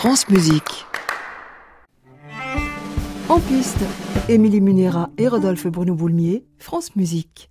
France Musique. En piste, Émilie Munera et Rodolphe Bruno-Boulmier, France Musique.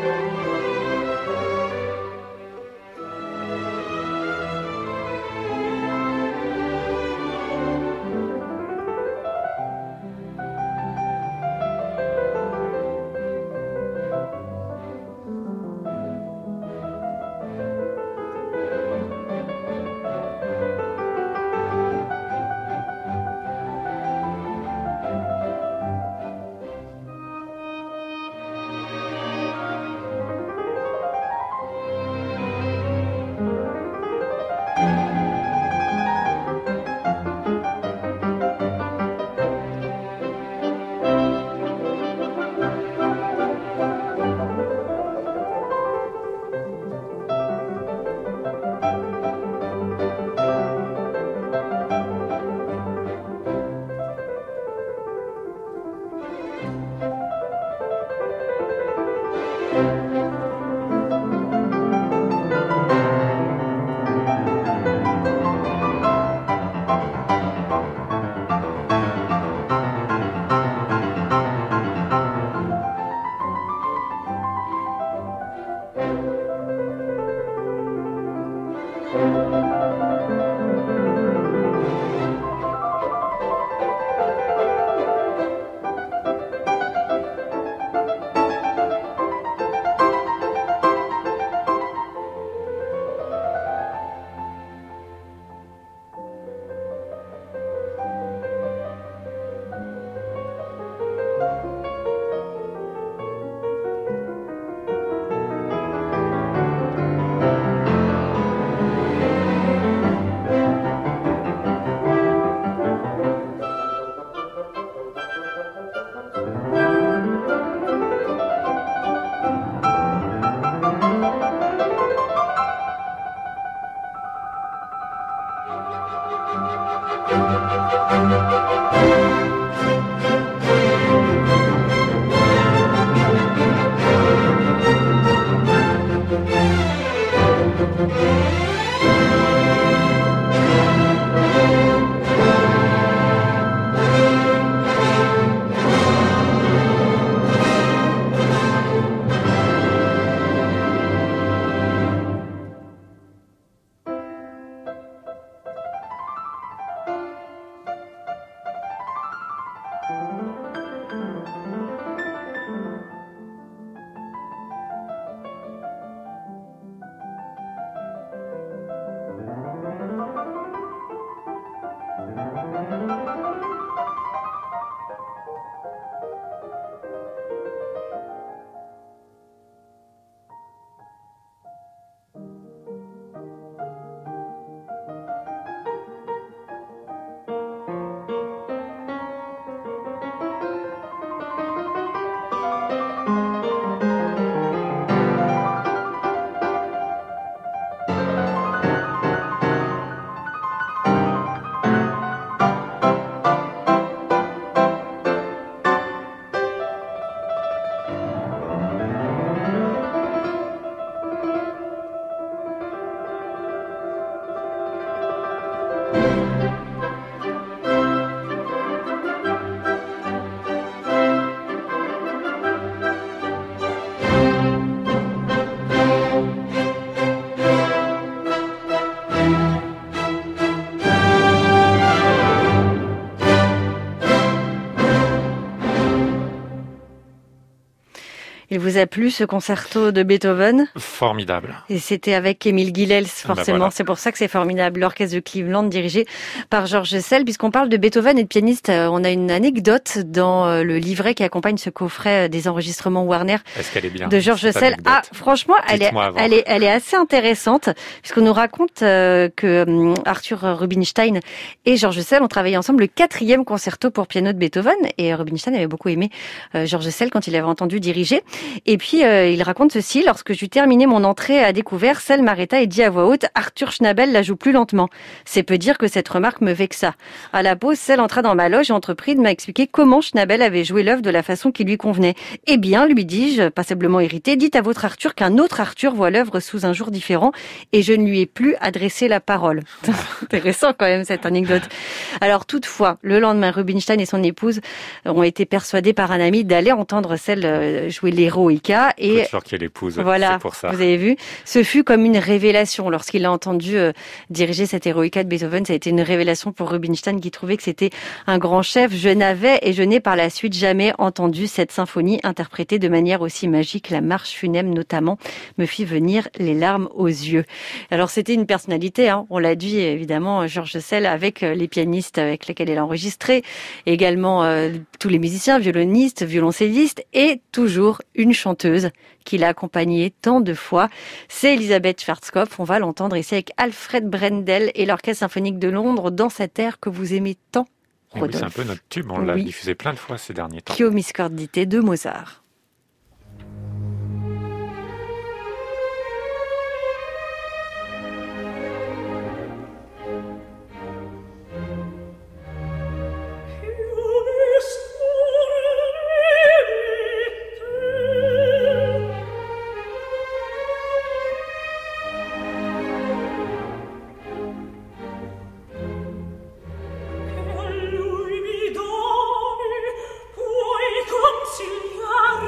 Il vous a plu ce concerto de Beethoven ? Formidable. Et c'était avec Émile Guilels, forcément. Voilà. C'est pour ça que c'est formidable. L'orchestre de Cleveland dirigé par George Szell. Puisqu'on parle de Beethoven et de pianiste, on a une anecdote dans le livret qui accompagne ce coffret des enregistrements Warner. Est-ce qu'elle est bien, de George Szell. Ah, franchement, elle est assez intéressante puisqu'on nous raconte que Arthur Rubinstein et George Szell ont travaillé ensemble le 4e concerto pour piano de Beethoven. Et Rubinstein avait beaucoup aimé George Szell quand il l'avait entendu diriger. Et puis, il raconte ceci. Lorsque j'eus terminé mon entrée à découvert, Szell m'arrêta et dit à voix haute « Arthur Schnabel la joue plus lentement ». C'est peu dire que cette remarque me vexa. À la pause, Szell entra dans ma loge et entreprit de m'expliquer comment Schnabel avait joué l'œuvre de la façon qui lui convenait. « Eh bien, lui dis-je, passablement irrité, dites à votre Arthur qu'un autre Arthur voit l'œuvre sous un jour différent et je ne lui ai plus adressé la parole. » Intéressant quand même cette anecdote. Alors toutefois, le lendemain, Rubinstein et son épouse ont été persuadés par un ami d'aller entendre Szell jouer les Eroica. Et toujours qu'il l'épouse, voilà, c'est pour ça. Vous avez vu, ce fut comme une révélation. Lorsqu'il a entendu diriger cette Eroica de Beethoven, ça a été une révélation pour Rubinstein qui trouvait que c'était un grand chef. Je n'ai par la suite jamais entendu cette symphonie interprétée de manière aussi magique. La marche funèbre notamment me fit venir les larmes aux yeux. Alors c'était une personnalité, on l'a dit évidemment, Georges Sell, avec les pianistes avec lesquels elle a enregistré, également tous les musiciens, violonistes, violoncellistes, et toujours une chanteuse qui l'a accompagnée tant de fois. C'est Elisabeth Schwarzkopf. On va l'entendre ici avec Alfred Brendel et l'Orchestre symphonique de Londres dans cette air que vous aimez tant, Rodolphe. Oui, c'est un peu notre tube, on l'a diffusé plein de fois ces derniers temps. Chio Miscordite de Mozart. Lui mi doni, puoi consigliare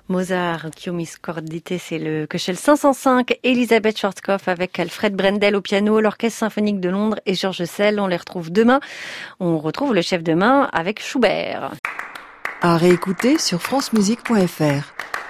Mozart, Requiem Cordite, c'est le Köchel 505, Elisabeth Schwarzkopf avec Alfred Brendel au piano, l'Orchestre Symphonique de Londres et Georges Sell. On les retrouve demain. On retrouve le chef de main avec Schubert. À réécouter sur francemusique.fr.